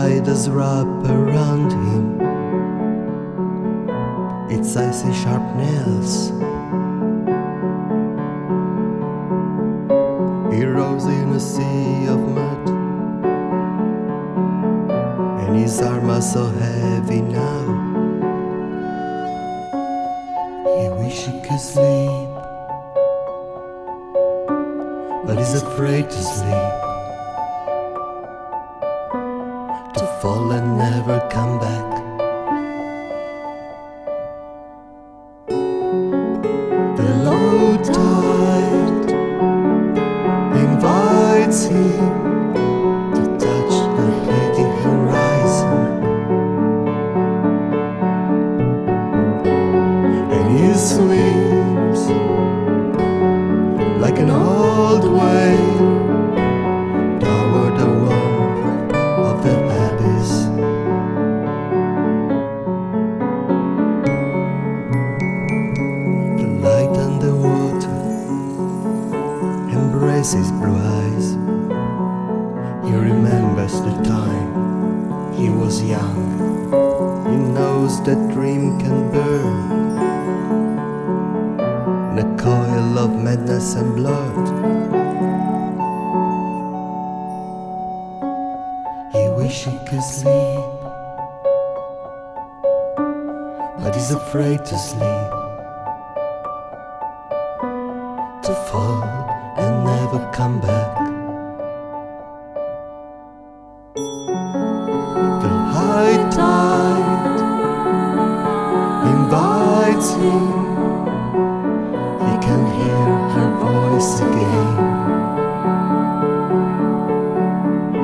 spiders wrap around him, its icy sharp nails. He rose in a sea of mud, and his arms are so heavy now. He wish he could sleep, but he's afraid to sleep, to fall and never come back. The low tide invites him to touch the fleeting horizon, and he swims like an old whale toward the warmth of the abyss. The light and the water embrace his blue eyes. He remembers the time he was young. He knows that dream can burn in a coil of madness and blood. He wish he could sleep, but he's afraid to sleep, to fall and never come back. The high tide invites him. He can hear her voice again,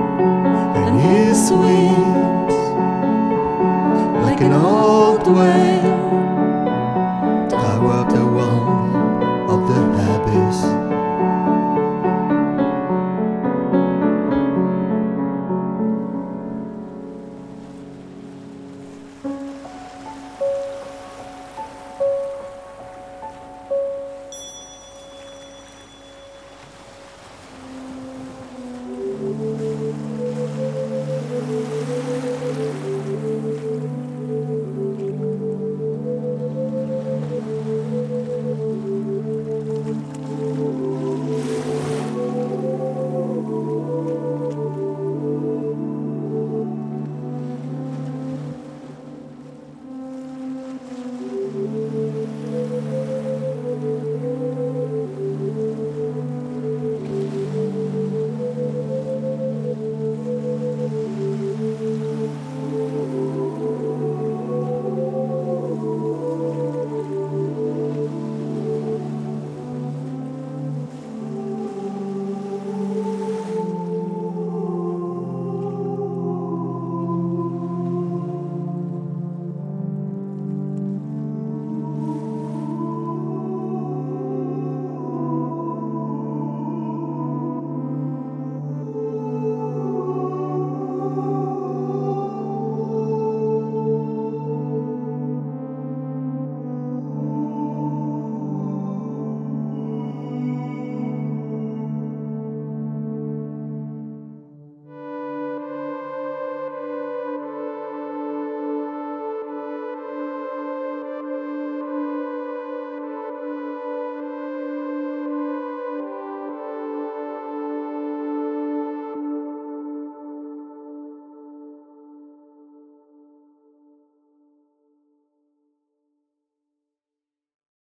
and he swims like an old whale